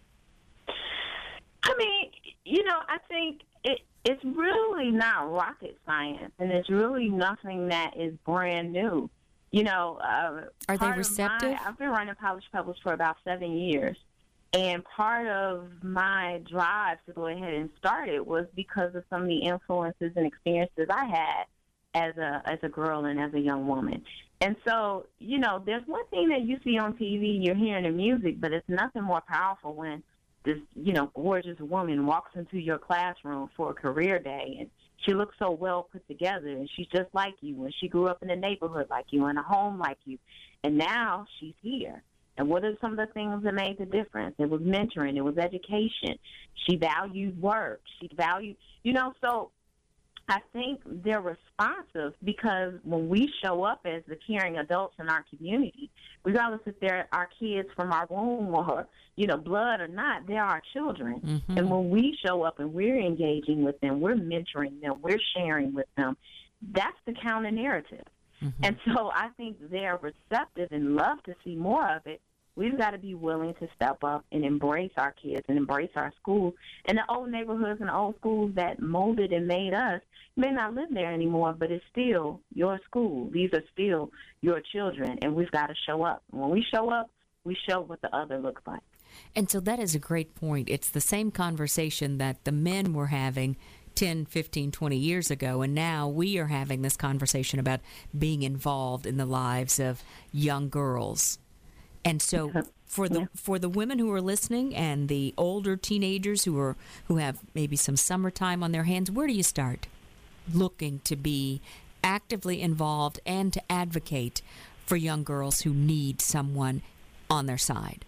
I mean, you know, I think it, it's really not rocket science, and it's really nothing that is brand new. You know, uh, are they receptive? My, I've been running Polish Pebbles for about seven years, and part of my drive to go ahead and start it was because of some of the influences and experiences I had as a as a girl and as a young woman. And so, you know, there's one thing that you see on T V, you're hearing the music, but it's nothing more powerful when this, you know, gorgeous woman walks into your classroom for a career day, and she looks so well put together, and she's just like you, and she grew up in a neighborhood like you, in a home like you, and now she's here. And what are some of the things that made the difference? It was mentoring. It was education. She valued work. She valued, you know, so I think they're responsive because when we show up as the caring adults in our community, regardless if they're our kids from our womb or, you know, blood or not, they're our children. Mm-hmm. And when we show up and we're engaging with them, we're mentoring them, we're sharing with them, that's the counter narrative. Mm-hmm. And so I think they're receptive and love to see more of it. We've got to be willing to step up and embrace our kids and embrace our schools. And the old neighborhoods and the old schools that molded and made us may not live there anymore, but it's still your school. These are still your children, and we've got to show up. When we show up, we show what the other looks like. And so that is a great point. It's the same conversation that the men were having ten, fifteen, twenty years ago, and now we are having this conversation about being involved in the lives of young girls. And so for the for the women who are listening and the older teenagers who are who have maybe some summertime on their hands, where do you start looking to be actively involved and to advocate for young girls who need someone on their side?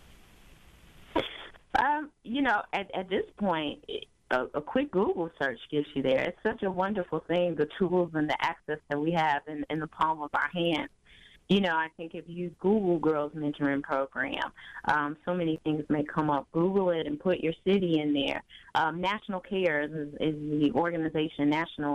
Um, you know, at, at this point, a, a quick Google search gets you there. It's such a wonderful thing, the tools and the access that we have in, in the palm of our hands. You know, I think if you Google Girls Mentoring Program, um, so many things may come up. Google it and put your city in there. Um, National Cares is, is the organization, national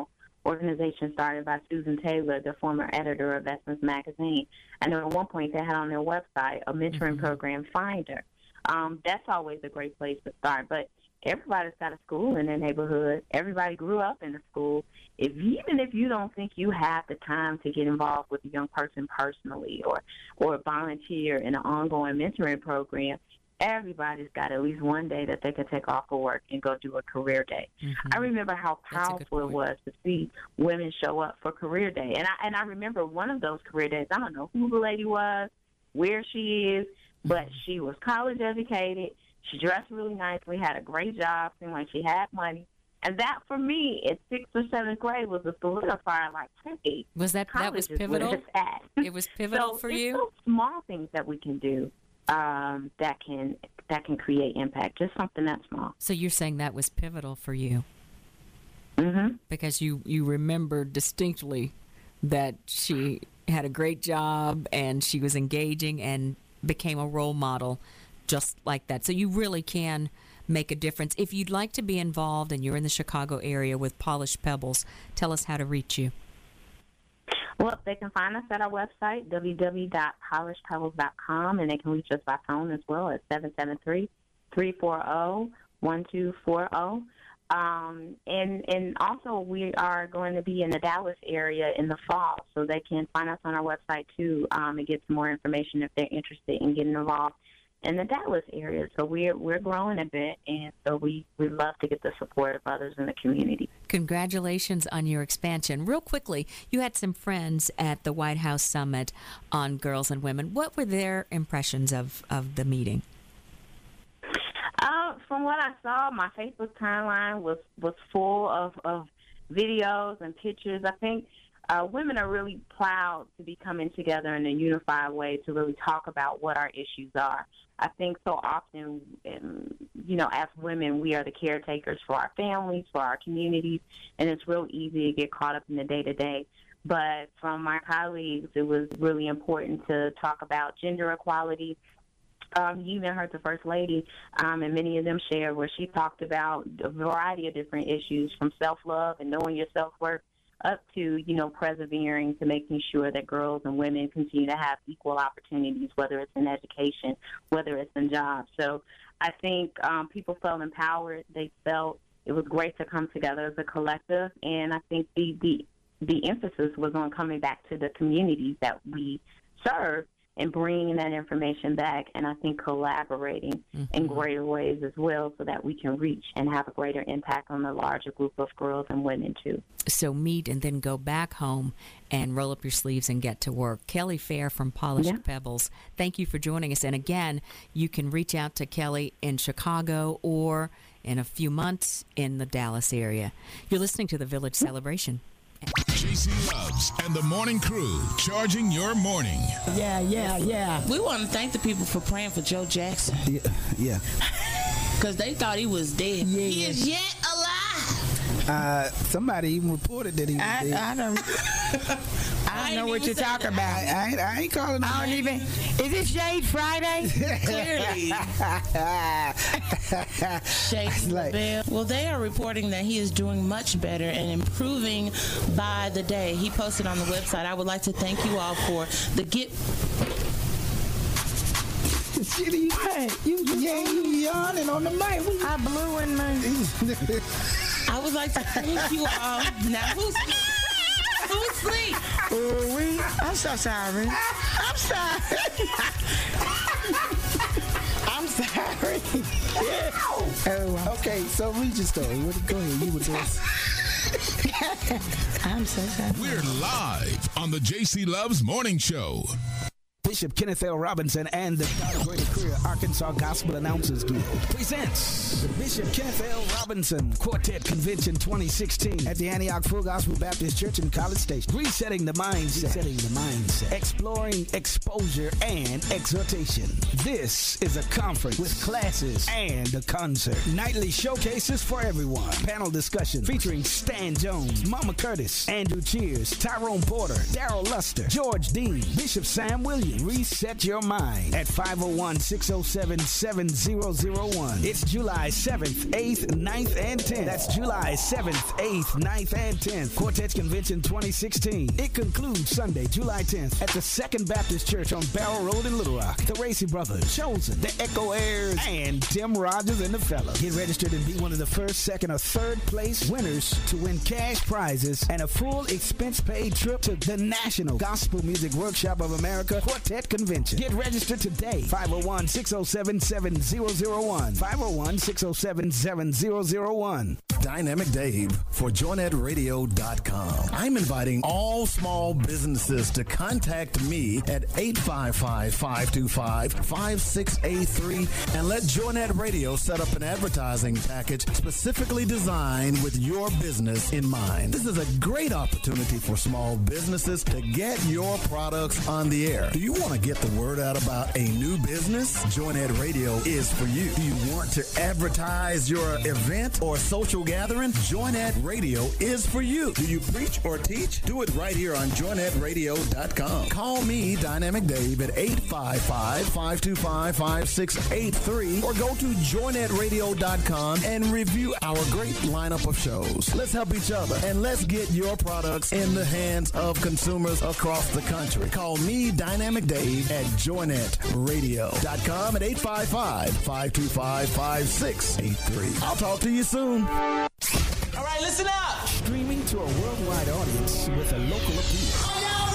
organization started by Susan Taylor, the former editor of Essence Magazine. I know at one point they had on their website a mentoring mm-hmm. program, Finder. Um, that's always a great place to start. But everybody's got a school in their neighborhood. Everybody grew up in a school. If even if you don't think you have the time to get involved with a young person personally or or volunteer in an ongoing mentoring program, everybody's got at least one day that they can take off of work and go do a career day. Mm-hmm. I remember how powerful it was to see women show up for career day. And I and I remember one of those career days, I don't know who the lady was, where she is, but she was college educated. She dressed really nicely, had a great job, seemed like she had money. And that, for me, in sixth or seventh grade, was a solidifier. Like, hey, was that that was pivotal? It was pivotal so for it's you. Those small things that we can do um, that can that can create impact. Just something that small. So you're saying that was pivotal for you, mm-hmm. because you you remembered distinctly that she had a great job and she was engaging and became a role model. Just like that. So you really can make a difference. If you'd like to be involved and you're in the Chicago area with Polished Pebbles, tell us how to reach you. Well, they can find us at our website, w w w dot polished pebbles dot com, and they can reach us by phone as well at seven seven three, three four zero, one two four zero. Um, and, and also we are going to be in the Dallas area in the fall, so they can find us on our website too um, and get some more information if they're interested in getting involved in the Dallas area. So we're we're growing a bit, and so we, we love to get the support of others in the community. Congratulations on your expansion. Real quickly, you had some friends at the White House Summit on Girls and Women. What were their impressions of, of the meeting? Uh, from what I saw, my Facebook timeline was, was full of, of videos and pictures. I think Uh, women are really proud to be coming together in a unified way to really talk about what our issues are. I think so often, um, you know, as women, we are the caretakers for our families, for our communities, and it's real easy to get caught up in the day-to-day. But from my colleagues, it was really important to talk about gender equality. Um, you even heard the First Lady, um, and many of them shared where she talked about a variety of different issues, from self-love and knowing your self-worth up to, you know, persevering to making sure that girls and women continue to have equal opportunities, whether it's in education, whether it's in jobs. So I think um, people felt empowered. They felt it was great to come together as a collective, and I think the, the, the emphasis was on coming back to the communities that we serve and bringing that information back, and I think collaborating mm-hmm. in greater ways as well so that we can reach and have a greater impact on the larger group of girls and women, too. So meet and then go back home and roll up your sleeves and get to work. Kelly Fair from Polished yeah. Pebbles, thank you for joining us. And again, you can reach out to Kelly in Chicago or in a few months in the Dallas area. You're listening to the Village Celebration. J C Loves and the Morning Crew, charging your morning. Yeah, yeah, yeah. We want to thank the people for praying for Joe Jackson. Yeah, yeah. Because they thought he was dead. Yeah, he yeah. is yet alive. Uh, somebody even reported that he was I, dead. I don't. I don't know what you're talking about. I, I, ain't, I ain't calling him. I don't even. Is it Shade Friday? Clearly. Shade like, well, they are reporting that he is doing much better and improving by the day. He posted on the website. I would like to thank you all for the get. Shitty, you, hey, you, yeah, you yawning on the mic. I blew in my. I would like to thank you all. Now, who's who's asleep? Oh, we. I'm so sorry. I'm sorry. I'm sorry. Oh, okay. So read your story. Go ahead. You were doing. I'm so sorry. We're live on the J C Loves Morning Show. Bishop Kenneth L. Robinson and the Greater Career Arkansas Gospel Announcers Guild presents the Bishop Kenneth L. Robinson Quartet Convention twenty sixteen at the Antioch Full Gospel Baptist Church in College Station. Resetting the mindset. Resetting the mindset. Exploring exposure and exhortation. This is a conference with classes and a concert. Nightly showcases for everyone. Panel discussion featuring Stan Jones, Mama Curtis, Andrew Cheers, Tyrone Porter, Daryl Luster, George Dean, Bishop Sam Williams, reset your mind at five oh one, six oh seven, seven oh oh one. It's July seventh, eighth, ninth, and tenth. That's July seventh, eighth, ninth, and tenth. Quartet Convention twenty sixteen. It concludes Sunday, July tenth at the Second Baptist Church on Barrel Road in Little Rock. The Racy Brothers, Chosen, the Echo Airs, and Tim Rogers and the Fellows. Get registered and be one of the first, second, or third place winners to win cash prizes and a full expense-paid trip to the National Gospel Music Workshop of America Quartet Convention. Get registered today. five oh one, six oh seven, seven oh oh one. five oh one, six oh seven, seven oh oh one. Dynamic Dave for Joy Net Radio dot com. I'm inviting all small businesses to contact me at eight five five, five two five, five six eight three and let JoyNet Radio set up an advertising package specifically designed with your business in mind. This is a great opportunity for small businesses to get your products on the air. Do you want to get the word out about a new business? JoyNet Radio is for you. Do you want to advertise your event or social gathering? JoyNet Radio is for you. Do you preach or teach? Do it right here on Joy Net Radio dot com. Call me, Dynamic Dave, at eight five five, five two five, five six eight three or go to Joy Net Radio dot com and review our great lineup of shows. Let's help each other and let's get your products in the hands of consumers across the country. Call me, Dynamic Dave, at Joy Net Radio dot com at eight five five, five two five, five six eight three. I'll talk to you soon. All right, listen up. Streaming to a worldwide audience with a local appeal.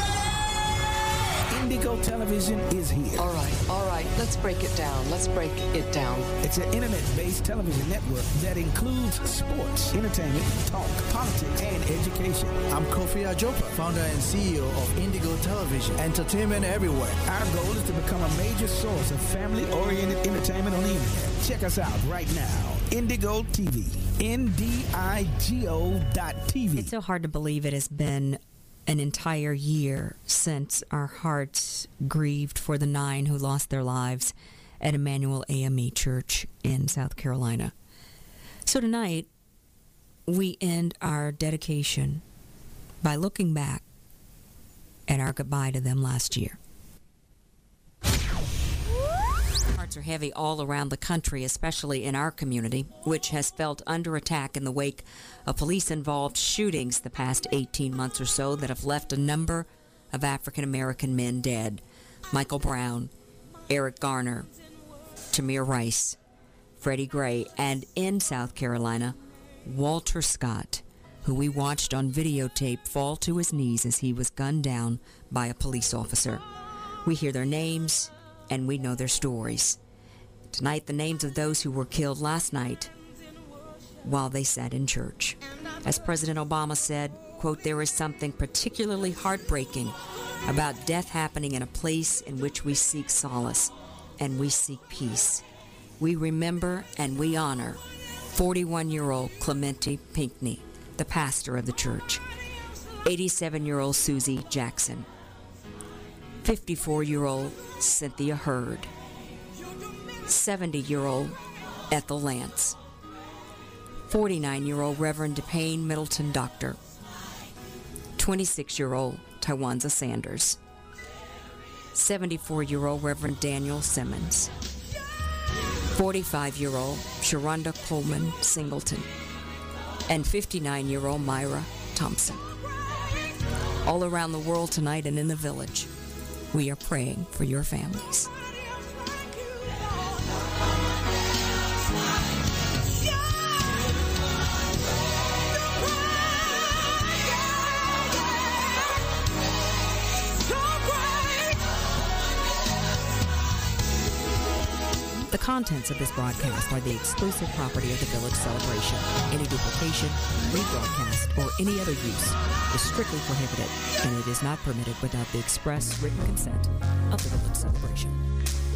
Indigo Television is here. All right, all right. Let's break it down. Let's break it down. It's an internet-based television network that includes sports, entertainment, talk, politics, and education. I'm Kofi Ajopa, founder and C E O of Indigo Television. Entertainment everywhere. Our goal is to become a major source of family-oriented entertainment on the internet. Check us out right now. Indigo T V. N D I G O dot T V. It's so hard to believe it has been an entire year since our hearts grieved for the nine who lost their lives at Emmanuel A M E Church in South Carolina. So tonight, we end our dedication by looking back at our goodbye to them last year. Hearts are heavy all around the country, especially in our community, which has felt under attack in the wake of police-involved shootings the past eighteen months or so that have left a number of African-American men dead. Michael Brown, Eric Garner, Tamir Rice, Freddie Gray, and in South Carolina, Walter Scott, who we watched on videotape fall to his knees as he was gunned down by a police officer. We hear their names and we know their stories. Tonight, the names of those who were killed last night while they sat in church. As President Obama said, quote, "There is something particularly heartbreaking about death happening in a place in which we seek solace and we seek peace. We remember and we honor forty-one-year-old Clemente Pinckney, the pastor of the church, eighty-seven-year-old Susie Jackson, fifty-four-year-old Cynthia Hurd, seventy-year-old Ethel Lance, forty-nine-year-old Reverend DePayne Middleton Doctor, twenty-six-year-old Tywanza Sanders, seventy-four-year-old Reverend Daniel Simmons, forty-five-year-old Sharonda Coleman Singleton, and fifty-nine-year-old Myra Thompson. All around the world tonight and in the village, we are praying for your families. The contents of this broadcast are the exclusive property of the Village Celebration. Any duplication, rebroadcast, or any other use is strictly prohibited, and it is not permitted without the express written consent of the Village Celebration.